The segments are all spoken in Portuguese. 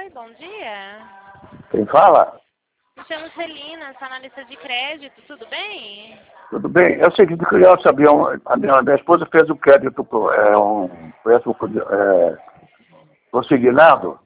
Oi, bom dia. Quem fala? Me chamo Celina, sou analista de crédito, tudo bem? Tudo bem? É o seguinte, eu queria saber, a minha esposa fez um crédito, consignado,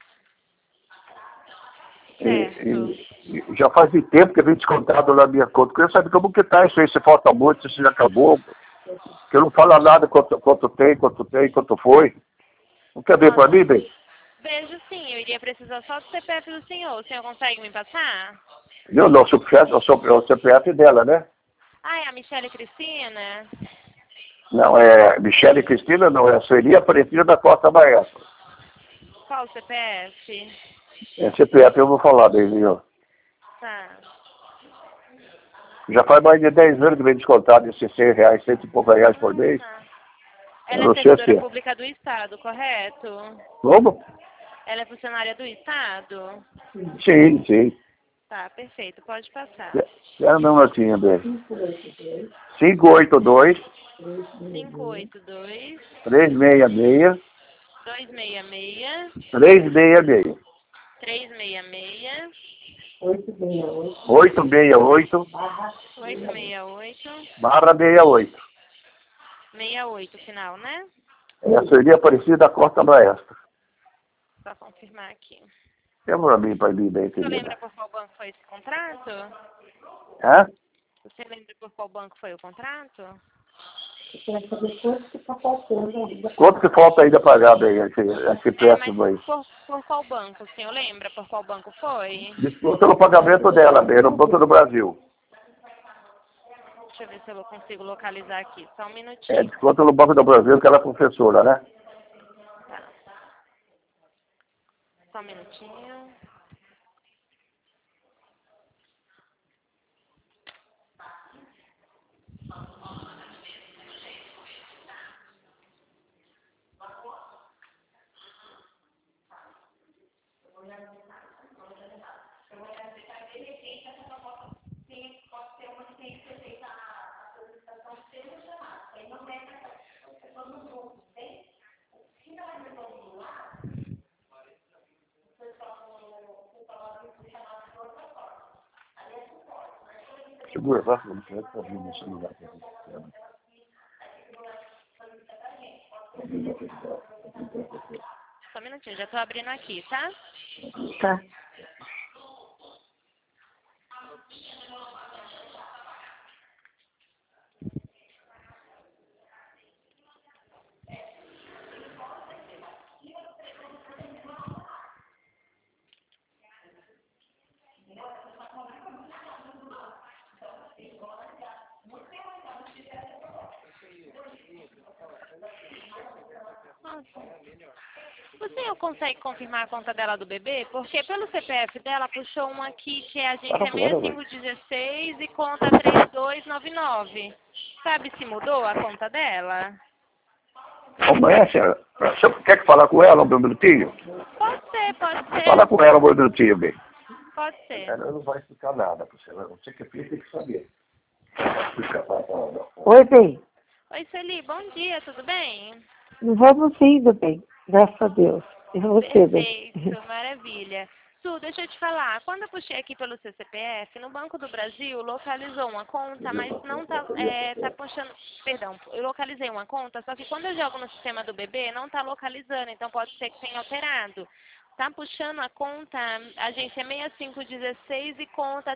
Certo. e já faz tempo que vem descontado na minha conta. Eu queria saber como que está isso aí, se falta muito, se já acabou, que eu não falo nada quanto foi. Não quer ver para Nossa, mim, bem? vejo sim, eu iria precisar só do CPF do senhor. O senhor consegue me passar? Eu não, o CPF dela, né? Ah, é a Michele Cristina? Não, é Michele Cristina, não, é a Sueli Aparecida da Costa Maestra. Qual o CPF? É CPF, eu vou falar dele, ó. Tá. Já faz mais de 10 anos que vem descontado esses R$100, cento e poucos reais por mês. Tá. Eu Ela é não sei servidora se... pública do Estado, correto? Como? Ela é funcionária do Estado? Sim, sim. Tá, perfeito, pode passar. Era meu notinho dele. 582 582 366 266 366 366 868 868 barra 68. 68 final, né? Essa seria Aparecida da Costa Maestra. Só confirmar aqui. Tem pra mim, bem, Você querida. lembra por qual banco foi esse contrato? Hã? Você lembra por qual banco foi o contrato? Quanto que falta ainda pagar bem esse É, mas péssimo aí? por qual banco? O senhor lembra por qual banco foi? Desconto no pagamento dela, bem, no Banco do Brasil. Deixa eu ver se eu consigo localizar aqui. Só um É, minutinho. desconto no Banco do Brasil, que ela é professora, né? Tá. Só um minutinho. Segura, vai, não quero que abrir meu celular. Só um minutinho, já tô abrindo aqui, tá? Tá. Nossa. O senhor consegue confirmar a conta dela do bebê? Porque pelo CPF dela puxou uma aqui que é a Para agência fora, velho. 6516 e conta 3299. Sabe se mudou a conta dela? Como é, senhora? O senhor quer que falar com ela um minutinho? Pode ser, pode Fala ser. com ela um minutinho, bem. Pode ser. Ela não vai explicar nada para você. Você que é filho tem que saber. Oi, bem. Oi, Celi, bom dia, tudo bem? Vamos indo bem, graças a Deus. E você, bem? Perfeito, maravilha. Su, deixa eu te falar, quando eu puxei aqui pelo seu CPF, no Banco do Brasil localizou uma conta, mas não tá puxando, perdão, eu localizei uma conta, só que quando eu jogo no sistema do bebê, não tá localizando, então pode ser que tenha alterado. Tá puxando a conta, agência 6516 e conta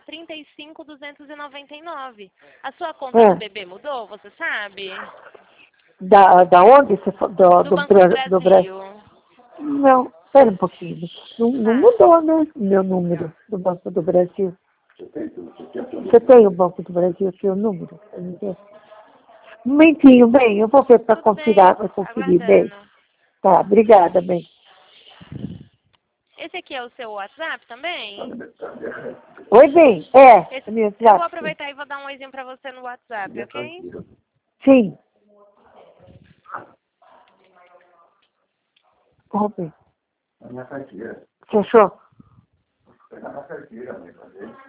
35299. A sua conta do É, bebê mudou, você sabe? da onde você falou? Do Banco do Do Brasil? Brasil. Não, espera um pouquinho. Não Tá. mudou, né? O meu número do Banco do Brasil. Você tem o Banco do Brasil, seu número? Um momentinho, bem, eu vou ver para Tudo bem, conferir, bem. aguardando. Tá, obrigada, bem. Esse aqui é o seu WhatsApp também? Oi, bem, é meu Eu vou WhatsApp. aproveitar e vou dar um oizinho pra você no WhatsApp, ok? Sim. Ô, bem, A minha carteira. você achou? Vou pegar na carteira, mãe, pra ver.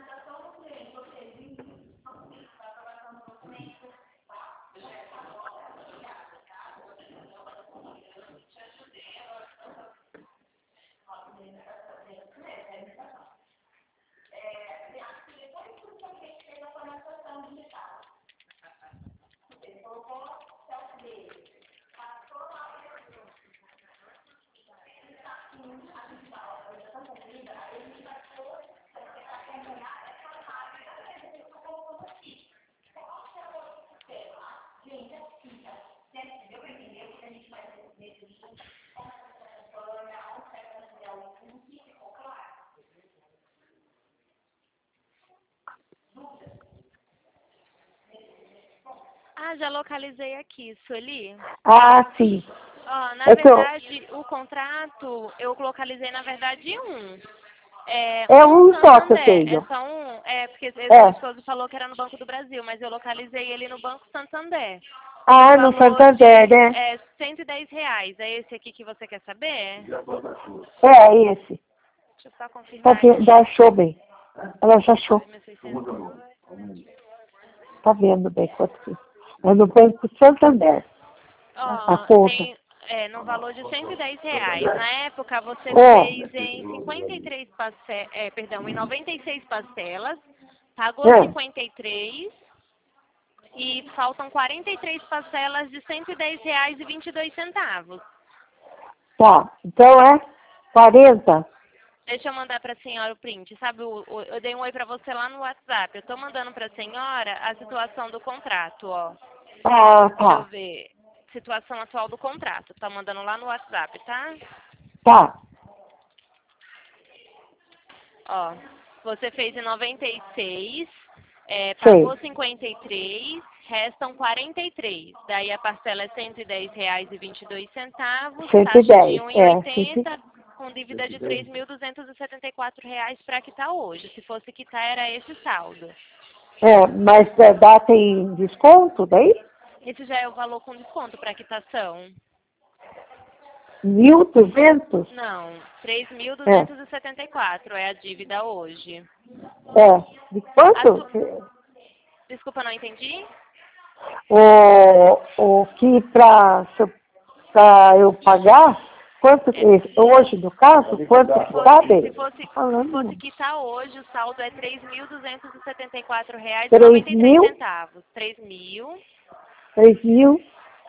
Ah, já localizei aqui, Sueli. Ah, sim. Ó, na É que eu- verdade, o contrato, eu localizei, na verdade, um. É um só que eu Santander, tenho. é só um. É, porque É. meu esposo falou que era no Banco do Brasil, mas eu localizei ele no Banco Santander. Ah, Tem no valor Santander, de né? R$ 110. É esse aqui que você quer saber? É esse. Deixa eu só confirmar aqui. Já achou bem. Ela já achou. 2.600. Tá vendo bem quanto que é no Banco Santander. A Ó, conta. tem no valor de R$ 110. Na época você É. fez em 53 em 96 parcelas, pagou É. 53 e faltam 43 parcelas de R$ 110,22. Tá. Então é 40. Deixa eu mandar para a senhora o print. Sabe, eu dei um oi para você lá no WhatsApp. Eu estou mandando para a senhora a situação do contrato, ó. Ah, Deixa eu tá. ver. Situação atual do contrato. Tá mandando lá no WhatsApp, tá? Tá. Ó, você fez em 96, Sei. pagou 53, restam 43. Daí a parcela é R$ 110,22, taxa de 110. É. 1,80, com dívida de R$ 3.274 para quitar hoje. Se fosse quitar, era esse saldo. Mas tem desconto daí? Esse já é o valor com desconto para quitação. 1.200? Não, É. 3.274 é a dívida hoje. De quanto? Desculpa, não entendi? O que pra eu pagar, quanto hoje no caso, quanto que cabe? Se fosse quitar hoje, o saldo é R$ 3 mil? R$ 3.274,93. 3.000?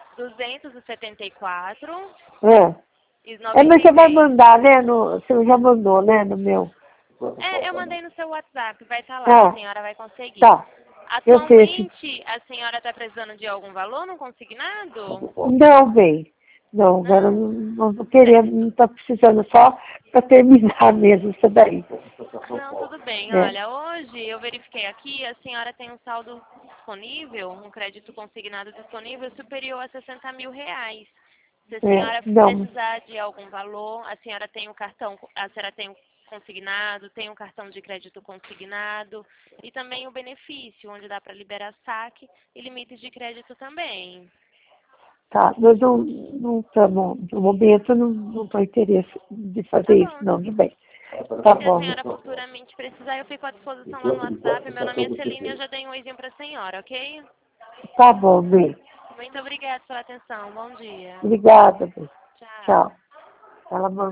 274 e Mas você vai 93. mandar, né? Você já mandou, né? No meu. Eu mandei no seu WhatsApp, vai estar lá, a senhora vai conseguir. Tá. Eu sei. Atualmente, a senhora está precisando de algum valor no consignado? Não, bem. Não, agora não queria, não tá precisando só para terminar mesmo isso daí. Não, tudo bem. É. Olha, hoje eu verifiquei aqui, a senhora tem um saldo disponível, um crédito consignado disponível superior a R$ 60 mil. Se a senhora Não. precisar de algum valor, a senhora tem a senhora tem o consignado, tem um cartão de crédito consignado e também o benefício, onde dá para liberar saque e limites de crédito também. Tá, mas não estamos, no momento não estou interesse de Tá fazer isso, bom. não, de bem. Tá Se a bom. senhora futuramente precisar, eu fico à disposição lá no WhatsApp. Meu nome é Celine e eu já dei um oizinho para a senhora, ok? Tá bom, bem. Muito obrigada pela atenção. Bom dia. Obrigada, bem. Tchau. Tchau. Ela mandou.